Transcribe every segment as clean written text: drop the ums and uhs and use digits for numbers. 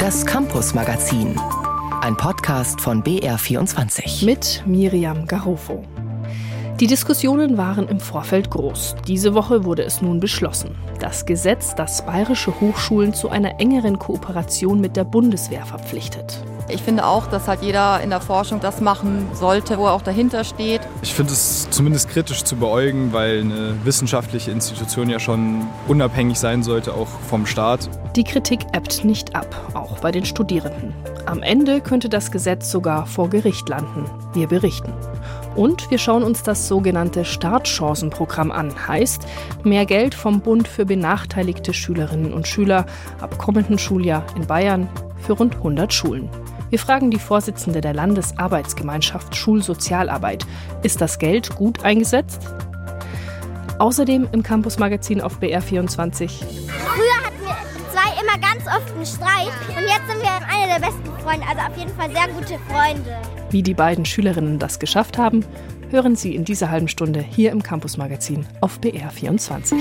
Das Campus-Magazin, ein Podcast von BR24. Mit Miriam Garofo. Die Diskussionen waren im Vorfeld groß. Diese Woche wurde es nun beschlossen. Das Gesetz, das bayerische Hochschulen zu einer engeren Kooperation mit der Bundeswehr verpflichtet. Ich finde auch, dass halt jeder in der Forschung das machen sollte, wo er auch dahinter steht. Ich finde es zumindest kritisch zu beäugen, weil eine wissenschaftliche Institution ja schon unabhängig sein sollte, auch vom Staat. Die Kritik ebbt nicht ab, auch bei den Studierenden. Am Ende könnte das Gesetz sogar vor Gericht landen. Wir berichten. Und wir schauen uns das sogenannte Startchancenprogramm an. Heißt, mehr Geld vom Bund für benachteiligte Schülerinnen und Schüler ab kommenden Schuljahr in Bayern für rund 100 Schulen. Wir fragen die Vorsitzende der Landesarbeitsgemeinschaft Schulsozialarbeit. Ist das Geld gut eingesetzt? Außerdem im Campus-Magazin auf BR24. Früher hatten wir zwei immer ganz oft einen Streit und jetzt sind wir eine der besten Freunde, also auf jeden Fall sehr gute Freunde. Wie die beiden Schülerinnen das geschafft haben, hören Sie in dieser halben Stunde hier im Campus-Magazin auf BR24.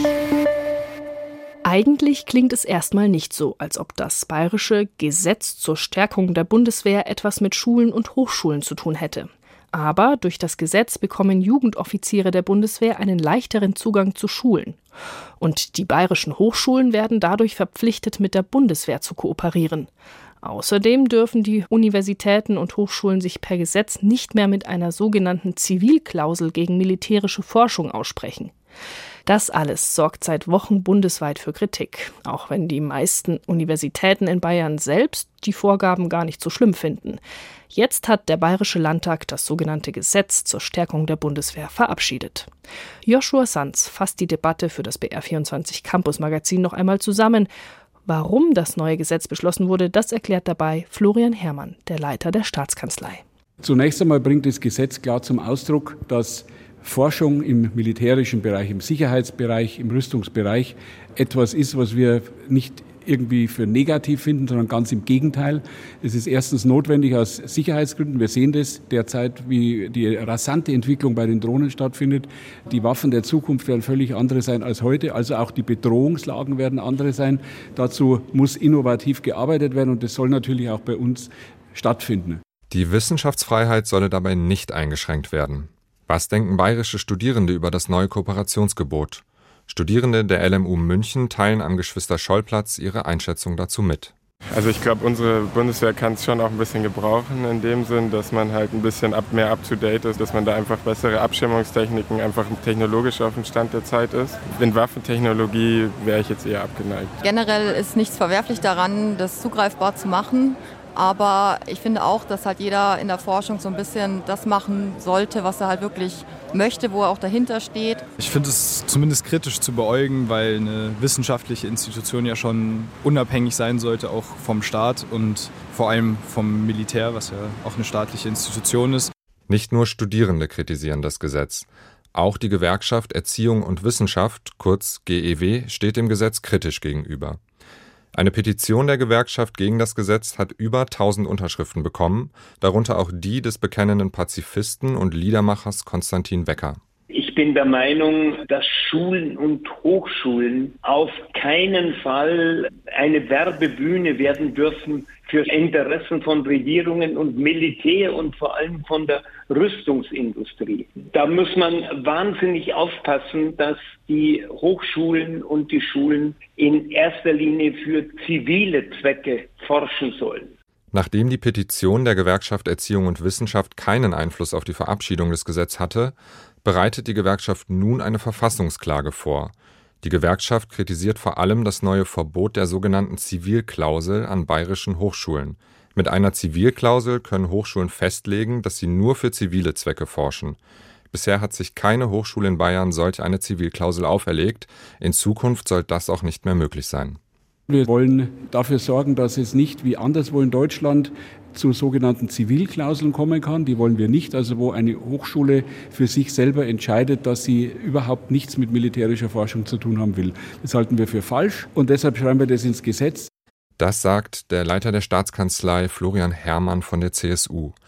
Eigentlich klingt es erstmal nicht so, als ob das bayerische Gesetz zur Stärkung der Bundeswehr etwas mit Schulen und Hochschulen zu tun hätte. Aber durch das Gesetz bekommen Jugendoffiziere der Bundeswehr einen leichteren Zugang zu Schulen. Und die bayerischen Hochschulen werden dadurch verpflichtet, mit der Bundeswehr zu kooperieren. Außerdem dürfen die Universitäten und Hochschulen sich per Gesetz nicht mehr mit einer sogenannten Zivilklausel gegen militärische Forschung aussprechen. Das alles sorgt seit Wochen bundesweit für Kritik, auch wenn die meisten Universitäten in Bayern selbst die Vorgaben gar nicht so schlimm finden. Jetzt hat der Bayerische Landtag das sogenannte Gesetz zur Stärkung der Bundeswehr verabschiedet. Joshua Sanz fasst die Debatte für das BR24 Campus-Magazin noch einmal zusammen. Warum das neue Gesetz beschlossen wurde, das erklärt dabei Florian Herrmann, der Leiter der Staatskanzlei. Zunächst einmal bringt das Gesetz klar zum Ausdruck, dass Forschung im militärischen Bereich, im Sicherheitsbereich, im Rüstungsbereich etwas ist, was wir nicht irgendwie für negativ finden, sondern ganz im Gegenteil. Es ist erstens notwendig aus Sicherheitsgründen. Wir sehen das derzeit, wie die rasante Entwicklung bei den Drohnen stattfindet. Die Waffen der Zukunft werden völlig andere sein als heute. Also auch die Bedrohungslagen werden andere sein. Dazu muss innovativ gearbeitet werden und das soll natürlich auch bei uns stattfinden. Die Wissenschaftsfreiheit solle dabei nicht eingeschränkt werden. Was denken bayerische Studierende über das neue Kooperationsgebot? Studierende der LMU München teilen am Geschwister-Scholl-Platz ihre Einschätzung dazu mit. Also ich glaube, unsere Bundeswehr kann es schon auch ein bisschen gebrauchen, in dem Sinn, dass man halt ein bisschen mehr up-to-date ist, dass man da einfach bessere Abschirmungstechniken, einfach technologisch auf dem Stand der Zeit ist. In Waffentechnologie wäre ich jetzt eher abgeneigt. Generell ist nichts verwerflich daran, das zugreifbar zu machen. Aber ich finde auch, dass halt jeder in der Forschung so ein bisschen das machen sollte, was er halt wirklich möchte, wo er auch dahinter steht. Ich finde es zumindest kritisch zu beäugen, weil eine wissenschaftliche Institution ja schon unabhängig sein sollte, auch vom Staat und vor allem vom Militär, was ja auch eine staatliche Institution ist. Nicht nur Studierende kritisieren das Gesetz. Auch die Gewerkschaft Erziehung und Wissenschaft, kurz GEW, steht dem Gesetz kritisch gegenüber. Eine Petition der Gewerkschaft gegen das Gesetz hat über 1000 Unterschriften bekommen, darunter auch die des bekennenden Pazifisten und Liedermachers Konstantin Wecker. Ich bin der Meinung, dass Schulen und Hochschulen auf keinen Fall eine Werbebühne werden dürfen für Interessen von Regierungen und Militär und vor allem von der Rüstungsindustrie. Da muss man wahnsinnig aufpassen, dass die Hochschulen und die Schulen in erster Linie für zivile Zwecke forschen sollen. Nachdem die Petition der Gewerkschaft Erziehung und Wissenschaft keinen Einfluss auf die Verabschiedung des Gesetzes hatte, bereitet die Gewerkschaft nun eine Verfassungsklage vor. Die Gewerkschaft kritisiert vor allem das neue Verbot der sogenannten Zivilklausel an bayerischen Hochschulen. Mit einer Zivilklausel können Hochschulen festlegen, dass sie nur für zivile Zwecke forschen. Bisher hat sich keine Hochschule in Bayern solch eine Zivilklausel auferlegt. In Zukunft soll das auch nicht mehr möglich sein. Wir wollen dafür sorgen, dass es nicht wie anderswo in Deutschland zu sogenannten Zivilklauseln kommen kann. Die wollen wir nicht, also wo eine Hochschule für sich selber entscheidet, dass sie überhaupt nichts mit militärischer Forschung zu tun haben will. Das halten wir für falsch und deshalb schreiben wir das ins Gesetz. Das sagt der Leiter der Staatskanzlei Florian Herrmann von der CSU.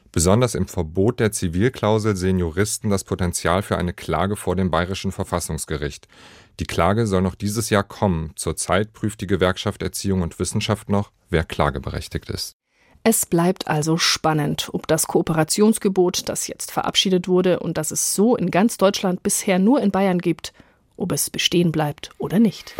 Besonders im Verbot der Zivilklausel sehen Juristen das Potenzial für eine Klage vor dem Bayerischen Verfassungsgericht. Die Klage soll noch dieses Jahr kommen. Zurzeit prüft die Gewerkschaft Erziehung und Wissenschaft noch, wer klageberechtigt ist. Es bleibt also spannend, ob das Kooperationsgebot, das jetzt verabschiedet wurde und das es so in ganz Deutschland bisher nur in Bayern gibt, ob es bestehen bleibt oder nicht.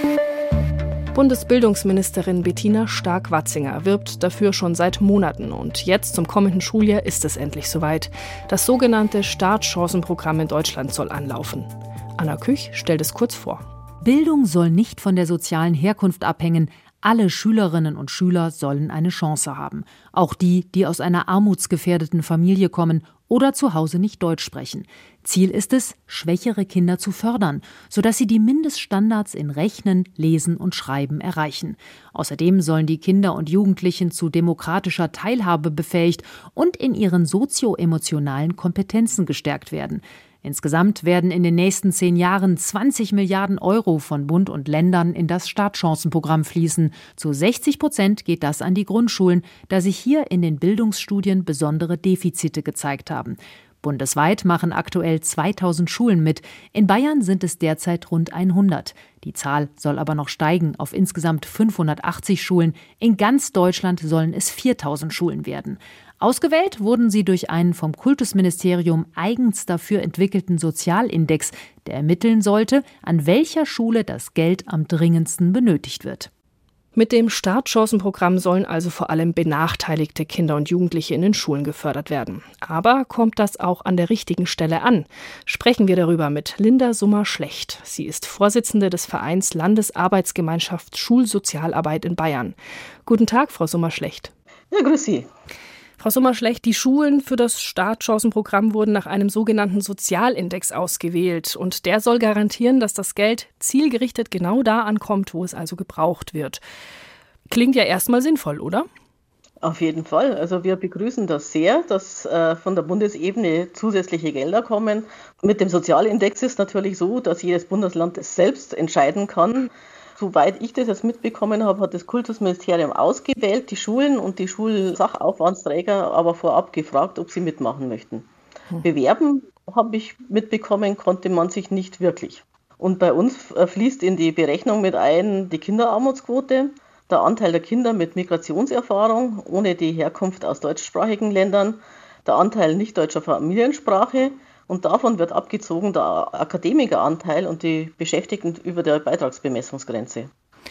Bundesbildungsministerin Bettina Stark-Watzinger wirbt dafür schon seit Monaten. Und jetzt zum kommenden Schuljahr ist es endlich soweit. Das sogenannte Startchancenprogramm in Deutschland soll anlaufen. Anna Küch stellt es kurz vor. Bildung soll nicht von der sozialen Herkunft abhängen. Alle Schülerinnen und Schüler sollen eine Chance haben. Auch die, die aus einer armutsgefährdeten Familie kommen oder zu Hause nicht Deutsch sprechen. Ziel ist es, schwächere Kinder zu fördern, sodass sie die Mindeststandards in Rechnen, Lesen und Schreiben erreichen. Außerdem sollen die Kinder und Jugendlichen zu demokratischer Teilhabe befähigt und in ihren sozioemotionalen Kompetenzen gestärkt werden. Insgesamt werden in den nächsten 10 Jahren 20 Milliarden Euro von Bund und Ländern in das Startchancenprogramm fließen. Zu 60% geht das an die Grundschulen, da sich hier in den Bildungsstudien besondere Defizite gezeigt haben. Bundesweit machen aktuell 2000 Schulen mit. In Bayern sind es derzeit rund 100. Die Zahl soll aber noch steigen auf insgesamt 580 Schulen. In ganz Deutschland sollen es 4000 Schulen werden. Ausgewählt wurden sie durch einen vom Kultusministerium eigens dafür entwickelten Sozialindex, der ermitteln sollte, an welcher Schule das Geld am dringendsten benötigt wird. Mit dem Startchancenprogramm sollen also vor allem benachteiligte Kinder und Jugendliche in den Schulen gefördert werden. Aber kommt das auch an der richtigen Stelle an? Sprechen wir darüber mit Linda Summer-Schlecht. Sie ist Vorsitzende des Vereins Landesarbeitsgemeinschaft Schulsozialarbeit in Bayern. Guten Tag, Frau Summer-Schlecht. Ja, grüß Sie. Frau Summer-Schlecht, die Schulen für das Startchancenprogramm wurden nach einem sogenannten Sozialindex ausgewählt. Und der soll garantieren, dass das Geld zielgerichtet genau da ankommt, wo es also gebraucht wird. Klingt ja erstmal sinnvoll, oder? Auf jeden Fall. Also wir begrüßen das sehr, dass von der Bundesebene zusätzliche Gelder kommen. Mit dem Sozialindex ist natürlich so, dass jedes Bundesland es selbst entscheiden kann. Soweit ich das jetzt mitbekommen habe, hat das Kultusministerium ausgewählt, die Schulen und die Schulsachaufwandsträger aber vorab gefragt, ob sie mitmachen möchten. Bewerben, habe ich mitbekommen, konnte man sich nicht wirklich. Und bei uns fließt in die Berechnung mit ein die Kinderarmutsquote, der Anteil der Kinder mit Migrationserfahrung ohne die Herkunft aus deutschsprachigen Ländern, der Anteil nicht deutscher Familiensprache. Und davon wird abgezogen der Akademikeranteil und die Beschäftigten über der Beitragsbemessungsgrenze.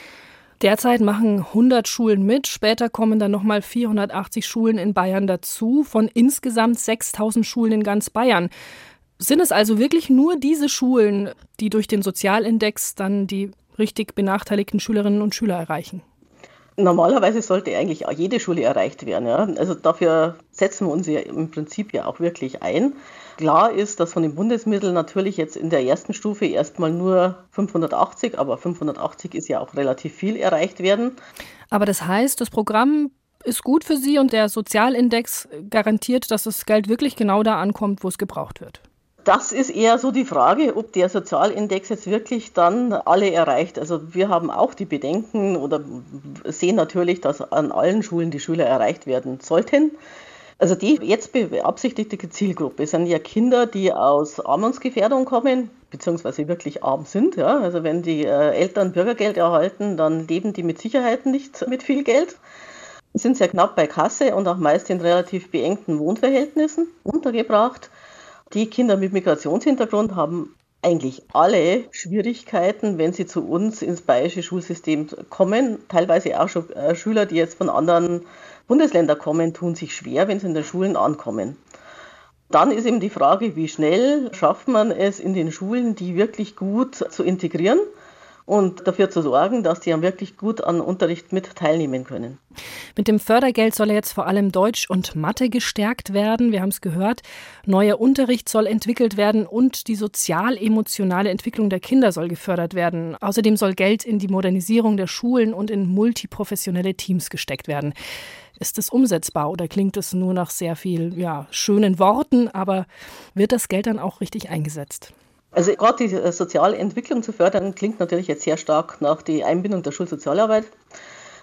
Derzeit machen 100 Schulen mit, später kommen dann nochmal 480 Schulen in Bayern dazu, von insgesamt 6000 Schulen in ganz Bayern. Sind es also wirklich nur diese Schulen, die durch den Sozialindex dann die richtig benachteiligten Schülerinnen und Schüler erreichen? Normalerweise sollte eigentlich auch jede Schule erreicht werden. Ja. Also dafür setzen wir uns ja im Prinzip ja auch wirklich ein. Klar ist, dass von den Bundesmitteln natürlich jetzt in der ersten Stufe erstmal nur 580, aber 580 ist ja auch relativ viel, erreicht werden. Aber das heißt, das Programm ist gut für Sie und der Sozialindex garantiert, dass das Geld wirklich genau da ankommt, wo es gebraucht wird. Das ist eher so die Frage, ob der Sozialindex jetzt wirklich dann alle erreicht. Also wir haben auch die Bedenken oder sehen natürlich, dass an allen Schulen die Schüler erreicht werden sollten. Also die jetzt beabsichtigte Zielgruppe sind ja Kinder, die aus Armutsgefährdung kommen, beziehungsweise wirklich arm sind. Ja. Also wenn die Eltern Bürgergeld erhalten, dann leben die mit Sicherheit nicht mit viel Geld. Sind sehr knapp bei Kasse und auch meist in relativ beengten Wohnverhältnissen untergebracht. Die Kinder mit Migrationshintergrund haben eigentlich alle Schwierigkeiten, wenn sie zu uns ins bayerische Schulsystem kommen. Teilweise auch schon Schüler, die jetzt von anderen Bundesländern kommen, tun sich schwer, wenn sie in den Schulen ankommen. Dann ist eben die Frage, wie schnell schafft man es in den Schulen, die wirklich gut zu integrieren und dafür zu sorgen, dass die wirklich gut an Unterricht mit teilnehmen können. Mit dem Fördergeld soll jetzt vor allem Deutsch und Mathe gestärkt werden. Wir haben es gehört. Neuer Unterricht soll entwickelt werden und die sozial-emotionale Entwicklung der Kinder soll gefördert werden. Außerdem soll Geld in die Modernisierung der Schulen und in multiprofessionelle Teams gesteckt werden. Ist es umsetzbar oder klingt es nur nach sehr viel schönen Worten, aber wird das Geld dann auch richtig eingesetzt? Also gerade die soziale Entwicklung zu fördern, klingt natürlich jetzt sehr stark nach der Einbindung der Schulsozialarbeit.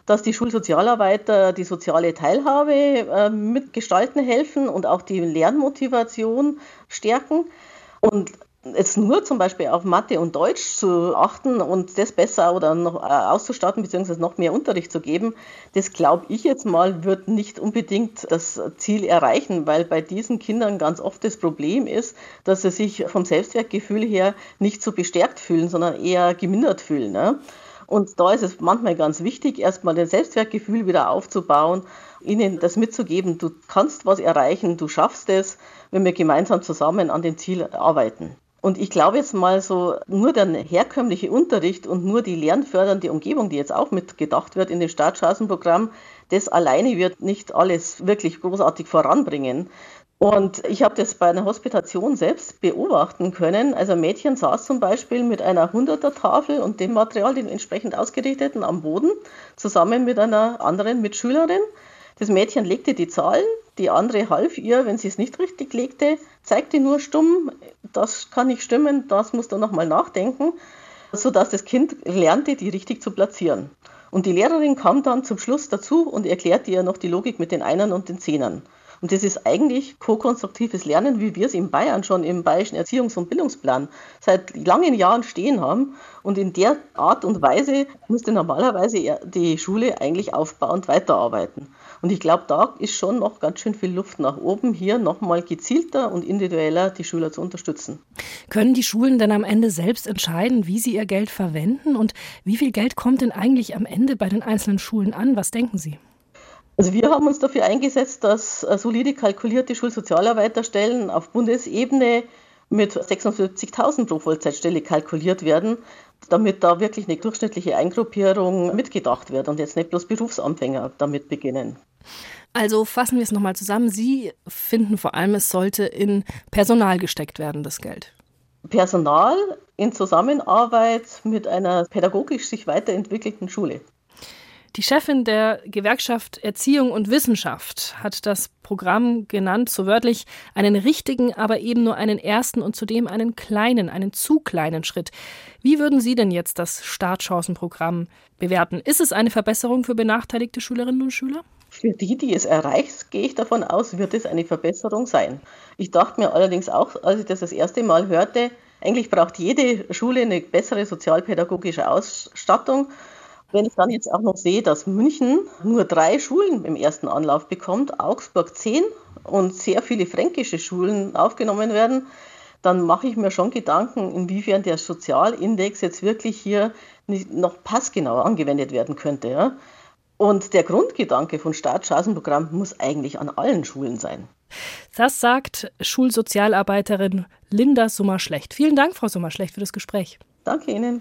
dass die Schulsozialarbeiter die soziale Teilhabe mitgestalten helfen und auch die Lernmotivation stärken. Und jetzt nur zum Beispiel auf Mathe und Deutsch zu achten und das besser oder noch auszustatten bzw. noch mehr Unterricht zu geben, das glaube ich jetzt mal, wird nicht unbedingt das Ziel erreichen, weil bei diesen Kindern ganz oft das Problem ist, dass sie sich vom Selbstwertgefühl her nicht so bestärkt fühlen, sondern eher gemindert fühlen. Ne? Und da ist es manchmal ganz wichtig, erstmal das Selbstwertgefühl wieder aufzubauen, ihnen das mitzugeben, du kannst was erreichen, du schaffst es, wenn wir gemeinsam zusammen an dem Ziel arbeiten. Und ich glaube jetzt mal so, nur der herkömmliche Unterricht und nur die lernfördernde Umgebung, die jetzt auch mitgedacht wird in dem Startchancenprogramm, das alleine wird nicht alles wirklich großartig voranbringen. Und ich habe das bei einer Hospitation selbst beobachten können. Also ein Mädchen saß zum Beispiel mit einer 100er-Tafel und dem Material, dem entsprechend ausgerichteten, am Boden, zusammen mit einer anderen Mitschülerin. Das Mädchen legte die Zahlen, die andere half ihr, wenn sie es nicht richtig legte, zeigte nur stumm, das kann nicht stimmen, das musst du nochmal nachdenken, sodass das Kind lernte, die richtig zu platzieren. Und die Lehrerin kam dann zum Schluss dazu und erklärte ihr noch die Logik mit den Einern und den Zehnern. Und das ist eigentlich ko-konstruktives Lernen, wie wir es in Bayern schon im Bayerischen Erziehungs- und Bildungsplan seit langen Jahren stehen haben. Und in der Art und Weise müsste normalerweise die Schule eigentlich aufbauend weiterarbeiten. Und ich glaube, da ist schon noch ganz schön viel Luft nach oben, hier nochmal gezielter und individueller die Schüler zu unterstützen. Können die Schulen denn am Ende selbst entscheiden, wie sie ihr Geld verwenden? Und wie viel Geld kommt denn eigentlich am Ende bei den einzelnen Schulen an? Was denken Sie? Also wir haben uns dafür eingesetzt, dass solide kalkulierte Schulsozialarbeiterstellen auf Bundesebene mit 46.000 pro Vollzeitstelle kalkuliert werden, damit da wirklich eine durchschnittliche Eingruppierung mitgedacht wird und jetzt nicht bloß Berufsanfänger damit beginnen. Also fassen wir es nochmal zusammen. Sie finden vor allem, es sollte in Personal gesteckt werden, das Geld. Personal in Zusammenarbeit mit einer pädagogisch sich weiterentwickelten Schule. Die Chefin der Gewerkschaft Erziehung und Wissenschaft hat das Programm genannt, so wörtlich, einen richtigen, aber eben nur einen ersten und zudem einen zu kleinen Schritt. Wie würden Sie denn jetzt das Startchancenprogramm bewerten? Ist es eine Verbesserung für benachteiligte Schülerinnen und Schüler? Für die es erreicht, gehe ich davon aus, wird es eine Verbesserung sein. Ich dachte mir allerdings auch, als ich das erste Mal hörte, eigentlich braucht jede Schule eine bessere sozialpädagogische Ausstattung. Wenn ich dann jetzt auch noch sehe, dass München nur 3 Schulen im ersten Anlauf bekommt, Augsburg 10 und sehr viele fränkische Schulen aufgenommen werden, dann mache ich mir schon Gedanken, inwiefern der Sozialindex jetzt wirklich hier noch passgenauer angewendet werden könnte. Ja? Und der Grundgedanke von Startchancenprogramm muss eigentlich an allen Schulen sein. Das sagt Schulsozialarbeiterin Linda Sommerschlecht. Vielen Dank, Frau Sommerschlecht, für das Gespräch. Danke Ihnen.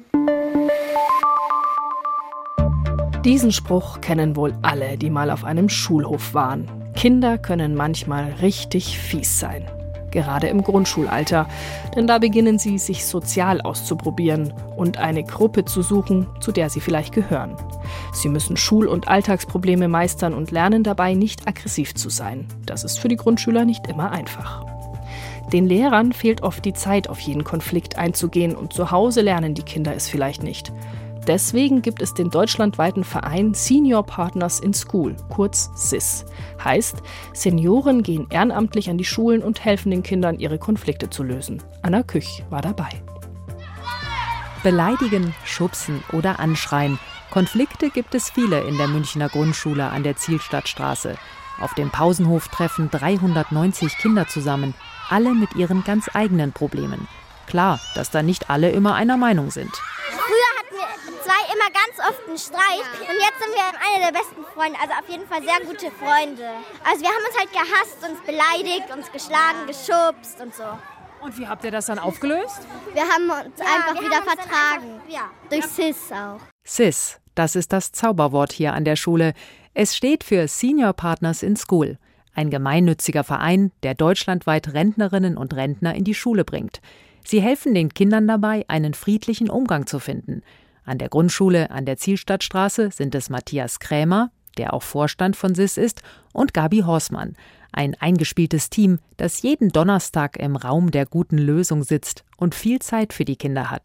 Diesen Spruch kennen wohl alle, die mal auf einem Schulhof waren. Kinder können manchmal richtig fies sein. Gerade im Grundschulalter, denn da beginnen sie, sich sozial auszuprobieren und eine Gruppe zu suchen, zu der sie vielleicht gehören. Sie müssen Schul- und Alltagsprobleme meistern und lernen dabei, nicht aggressiv zu sein. Das ist für die Grundschüler nicht immer einfach. Den Lehrern fehlt oft die Zeit, auf jeden Konflikt einzugehen, und zu Hause lernen die Kinder es vielleicht nicht. Deswegen gibt es den deutschlandweiten Verein Senior Partners in School, kurz SIS. Heißt, Senioren gehen ehrenamtlich an die Schulen und helfen den Kindern, ihre Konflikte zu lösen. Anna Küch war dabei. Beleidigen, schubsen oder anschreien. Konflikte gibt es viele in der Münchner Grundschule an der Zielstadtstraße. Auf dem Pausenhof treffen 390 Kinder zusammen, alle mit ihren ganz eigenen Problemen. Klar, dass da nicht alle immer einer Meinung sind. Früher hatten wir 2 immer ganz oft einen Streit und jetzt sind wir eine der besten Freunde, also auf jeden Fall sehr gute Freunde. Also wir haben uns halt gehasst, uns beleidigt, uns geschlagen, geschubst und so. Und wie habt ihr das dann aufgelöst? Wir haben uns einfach wieder vertragen. Durch SIS auch. SIS, das ist das Zauberwort hier an der Schule. Es steht für Senior Partners in School. Ein gemeinnütziger Verein, der deutschlandweit Rentnerinnen und Rentner in die Schule bringt. Sie helfen den Kindern dabei, einen friedlichen Umgang zu finden. An der Grundschule an der Zielstadtstraße sind es Matthias Krämer, der auch Vorstand von SIS ist, und Gabi Horsmann, ein eingespieltes Team, das jeden Donnerstag im Raum der guten Lösung sitzt und viel Zeit für die Kinder hat.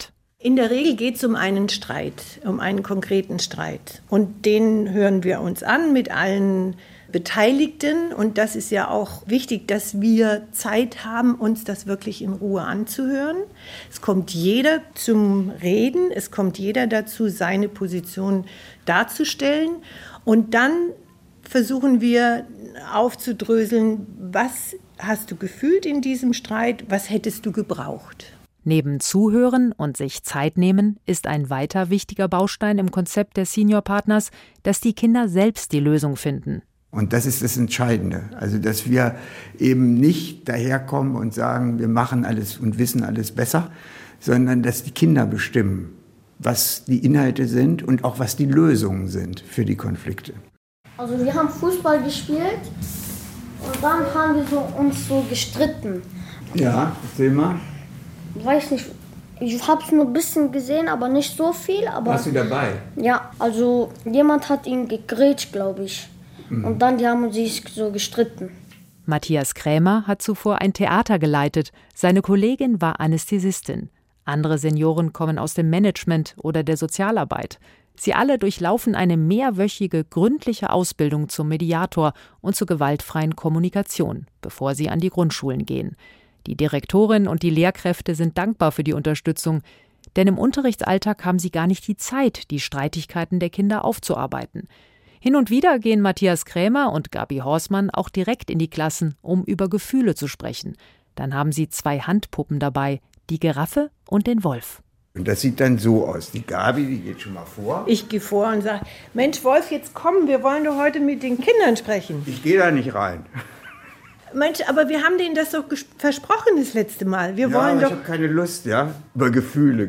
In der Regel geht es um einen Streit, um einen konkreten Streit. Und den hören wir uns an mit allen Beteiligten. Und das ist ja auch wichtig, dass wir Zeit haben, uns das wirklich in Ruhe anzuhören. Es kommt jeder zum Reden, es kommt jeder dazu, seine Position darzustellen. Und dann versuchen wir aufzudröseln, was hast du gefühlt in diesem Streit, was hättest du gebraucht. Neben Zuhören und sich Zeit nehmen ist ein weiter wichtiger Baustein im Konzept der Senior Partners, dass die Kinder selbst die Lösung finden. Und das ist das Entscheidende. Also, dass wir eben nicht daherkommen und sagen, wir machen alles und wissen alles besser, sondern dass die Kinder bestimmen, was die Inhalte sind und auch was die Lösungen sind für die Konflikte. Also wir haben Fußball gespielt und dann haben wir uns so gestritten. Ja, erzähl mal. Ich weiß nicht, ich habe es nur ein bisschen gesehen, aber nicht so viel. Aber warst du dabei? Ja, also jemand hat ihn gegrätscht, glaube ich. Und dann die haben sich so gestritten. Matthias Krämer hat zuvor ein Theater geleitet. Seine Kollegin war Anästhesistin. Andere Senioren kommen aus dem Management oder der Sozialarbeit. Sie alle durchlaufen eine mehrwöchige, gründliche Ausbildung zum Mediator und zur gewaltfreien Kommunikation, bevor sie an die Grundschulen gehen. Die Direktorin und die Lehrkräfte sind dankbar für die Unterstützung, denn im Unterrichtsalltag haben sie gar nicht die Zeit, die Streitigkeiten der Kinder aufzuarbeiten. Hin und wieder gehen Matthias Krämer und Gabi Horsmann auch direkt in die Klassen, um über Gefühle zu sprechen. Dann haben sie 2 Handpuppen dabei, die Giraffe und den Wolf. Und das sieht dann so aus. Die Gabi, die geht schon mal vor. Ich gehe vor und sage, Mensch Wolf, jetzt komm, wir wollen doch heute mit den Kindern sprechen. Ich gehe da nicht rein. Mensch, aber wir haben denen das doch versprochen das letzte Mal. Wir wollen aber doch. Ich habe keine Lust, ja. Über Gefühle.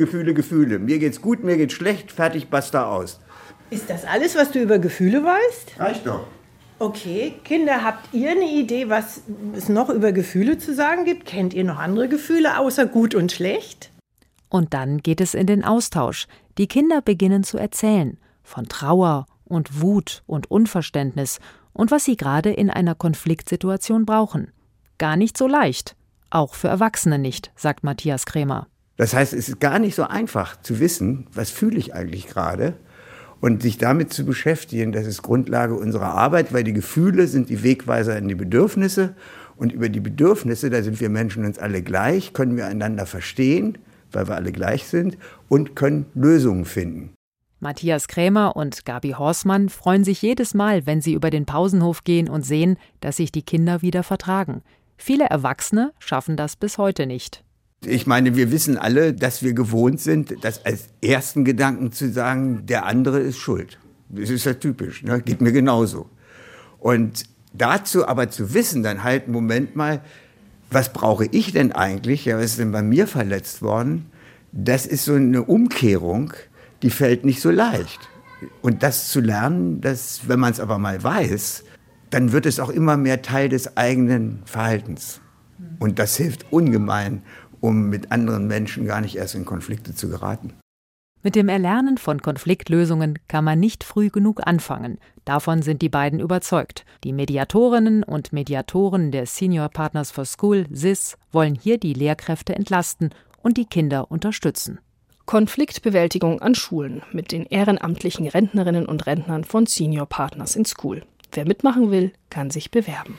Mir geht's gut, mir geht's schlecht, fertig, basta aus. Ist das alles, was du über Gefühle weißt? Reicht doch. Okay, Kinder, habt ihr eine Idee, was es noch über Gefühle zu sagen gibt? Kennt ihr noch andere Gefühle außer gut und schlecht? Und dann geht es in den Austausch. Die Kinder beginnen zu erzählen von Trauer und Wut und Unverständnis und was sie gerade in einer Konfliktsituation brauchen. Gar nicht so leicht, auch für Erwachsene nicht, sagt Matthias Krämer. Das heißt, es ist gar nicht so einfach zu wissen, was fühle ich eigentlich gerade und sich damit zu beschäftigen, das ist Grundlage unserer Arbeit, weil die Gefühle sind die Wegweiser in die Bedürfnisse und über die Bedürfnisse, da sind wir Menschen uns alle gleich, können wir einander verstehen, weil wir alle gleich sind und können Lösungen finden. Matthias Krämer und Gabi Horsmann freuen sich jedes Mal, wenn sie über den Pausenhof gehen und sehen, dass sich die Kinder wieder vertragen. Viele Erwachsene schaffen das bis heute nicht. Ich meine, wir wissen alle, dass wir gewohnt sind, das als ersten Gedanken zu sagen, der andere ist schuld. Das ist ja typisch, ne? Geht mir genauso. Und dazu aber zu wissen, dann halt, Moment mal, was brauche ich denn eigentlich? Ja, was ist denn bei mir verletzt worden? Das ist so eine Umkehrung, die fällt nicht so leicht. Und das zu lernen, dass, wenn man es aber mal weiß, dann wird es auch immer mehr Teil des eigenen Verhaltens. Und das hilft ungemein, um mit anderen Menschen gar nicht erst in Konflikte zu geraten. Mit dem Erlernen von Konfliktlösungen kann man nicht früh genug anfangen. Davon sind die beiden überzeugt. Die Mediatorinnen und Mediatoren der Senior Partners for School, SIS, wollen hier die Lehrkräfte entlasten und die Kinder unterstützen. Konfliktbewältigung an Schulen mit den ehrenamtlichen Rentnerinnen und Rentnern von Senior Partners in School. Wer mitmachen will, kann sich bewerben.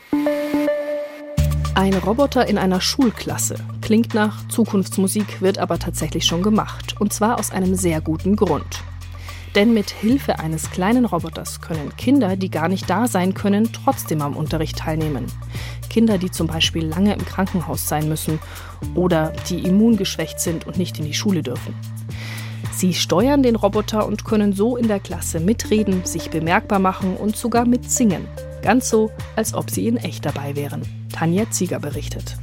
Ein Roboter in einer Schulklasse. Klingt nach Zukunftsmusik, wird aber tatsächlich schon gemacht. Und zwar aus einem sehr guten Grund. Denn mit Hilfe eines kleinen Roboters können Kinder, die gar nicht da sein können, trotzdem am Unterricht teilnehmen. Kinder, die zum Beispiel lange im Krankenhaus sein müssen oder die immungeschwächt sind und nicht in die Schule dürfen. Sie steuern den Roboter und können so in der Klasse mitreden, sich bemerkbar machen und sogar mitsingen. Ganz so, als ob sie in echt dabei wären. Tanja Zieger berichtet.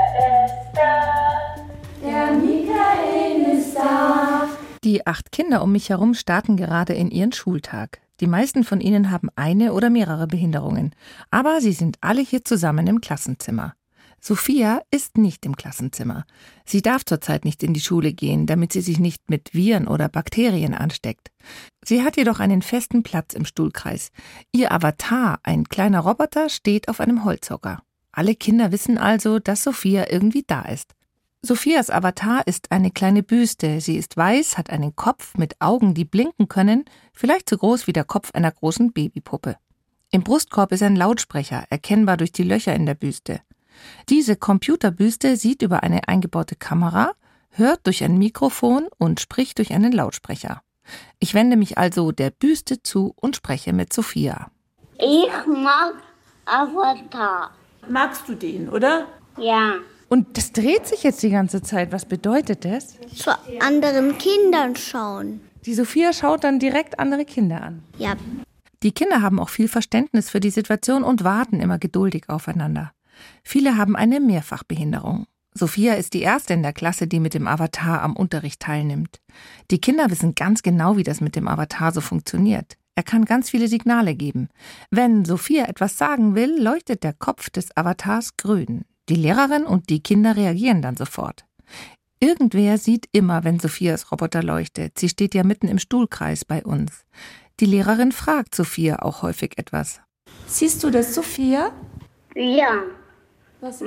Der Michael ist da. Die 8 Kinder um mich herum starten gerade in ihren Schultag. Die meisten von ihnen haben eine oder mehrere Behinderungen. Aber sie sind alle hier zusammen im Klassenzimmer. Sophia ist nicht im Klassenzimmer. Sie darf zurzeit nicht in die Schule gehen, damit sie sich nicht mit Viren oder Bakterien ansteckt. Sie hat jedoch einen festen Platz im Stuhlkreis. Ihr Avatar, ein kleiner Roboter, steht auf einem Holzhocker. Alle Kinder wissen also, dass Sophia irgendwie da ist. Sophias Avatar ist eine kleine Büste. Sie ist weiß, hat einen Kopf mit Augen, die blinken können, vielleicht so groß wie der Kopf einer großen Babypuppe. Im Brustkorb ist ein Lautsprecher, erkennbar durch die Löcher in der Büste. Diese Computerbüste sieht über eine eingebaute Kamera, hört durch ein Mikrofon und spricht durch einen Lautsprecher. Ich wende mich also der Büste zu und spreche mit Sophia. Ich mag Avatar. Magst du den, oder? Ja. Und das dreht sich jetzt die ganze Zeit. Was bedeutet das? Zu anderen Kindern schauen. Die Sophia schaut dann direkt andere Kinder an. Ja. Die Kinder haben auch viel Verständnis für die Situation und warten immer geduldig aufeinander. Viele haben eine Mehrfachbehinderung. Sophia ist die erste in der Klasse, die mit dem Avatar am Unterricht teilnimmt. Die Kinder wissen ganz genau, wie das mit dem Avatar so funktioniert. Er kann ganz viele Signale geben. Wenn Sophia etwas sagen will, leuchtet der Kopf des Avatars grün. Die Lehrerin und die Kinder reagieren dann sofort. Irgendwer sieht immer, wenn Sophias Roboter leuchtet. Sie steht ja mitten im Stuhlkreis bei uns. Die Lehrerin fragt Sophia auch häufig etwas. Siehst du das, Sophia? Ja. Was ist?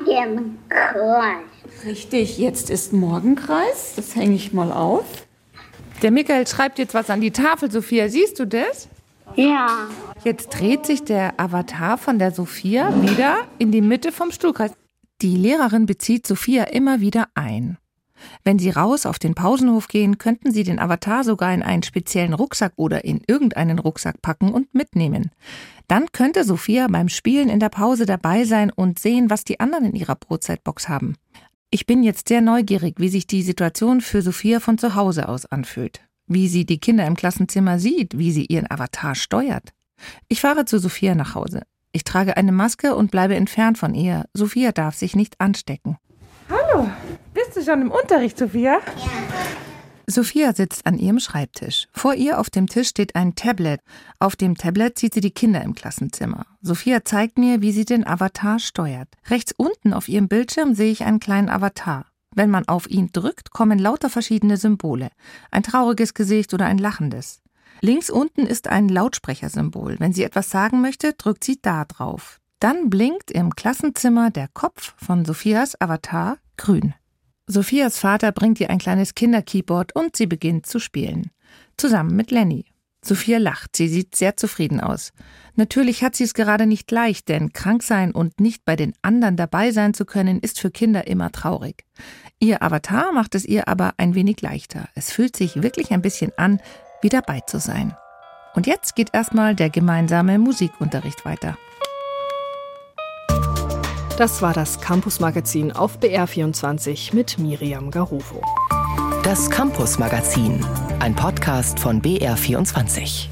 Morgenkreis. Richtig, jetzt ist Morgenkreis. Das hänge ich mal auf. Der Michael schreibt jetzt was an die Tafel, Sophia. Siehst du das? Ja. Jetzt dreht sich der Avatar von der Sophia wieder in die Mitte vom Stuhlkreis. Die Lehrerin bezieht Sophia immer wieder ein. Wenn sie raus auf den Pausenhof gehen, könnten sie den Avatar sogar in einen speziellen Rucksack oder in irgendeinen Rucksack packen und mitnehmen. Dann könnte Sophia beim Spielen in der Pause dabei sein und sehen, was die anderen in ihrer Brotzeitbox haben. Ich bin jetzt sehr neugierig, wie sich die Situation für Sophia von zu Hause aus anfühlt. Wie sie die Kinder im Klassenzimmer sieht, wie sie ihren Avatar steuert. Ich fahre zu Sophia nach Hause. Ich trage eine Maske und bleibe entfernt von ihr. Sophia darf sich nicht anstecken. Hallo, bist du schon im Unterricht, Sophia? Ja. Sophia sitzt an ihrem Schreibtisch. Vor ihr auf dem Tisch steht ein Tablet. Auf dem Tablet sieht sie die Kinder im Klassenzimmer. Sophia zeigt mir, wie sie den Avatar steuert. Rechts unten auf ihrem Bildschirm sehe ich einen kleinen Avatar. Wenn man auf ihn drückt, kommen lauter verschiedene Symbole. Ein trauriges Gesicht oder ein lachendes. Links unten ist ein Lautsprechersymbol. Wenn sie etwas sagen möchte, drückt sie da drauf. Dann blinkt im Klassenzimmer der Kopf von Sophias Avatar grün. Sophias Vater bringt ihr ein kleines Kinderkeyboard und sie beginnt zu spielen. Zusammen mit Lenny. Sophia lacht, sie sieht sehr zufrieden aus. Natürlich hat sie es gerade nicht leicht, denn krank sein und nicht bei den anderen dabei sein zu können, ist für Kinder immer traurig. Ihr Avatar macht es ihr aber ein wenig leichter. Es fühlt sich wirklich ein bisschen an, wie dabei zu sein. Und jetzt geht erstmal der gemeinsame Musikunterricht weiter. Das war das Campus-Magazin auf BR24 mit Miriam Garufo. Das Campus-Magazin, ein Podcast von BR24.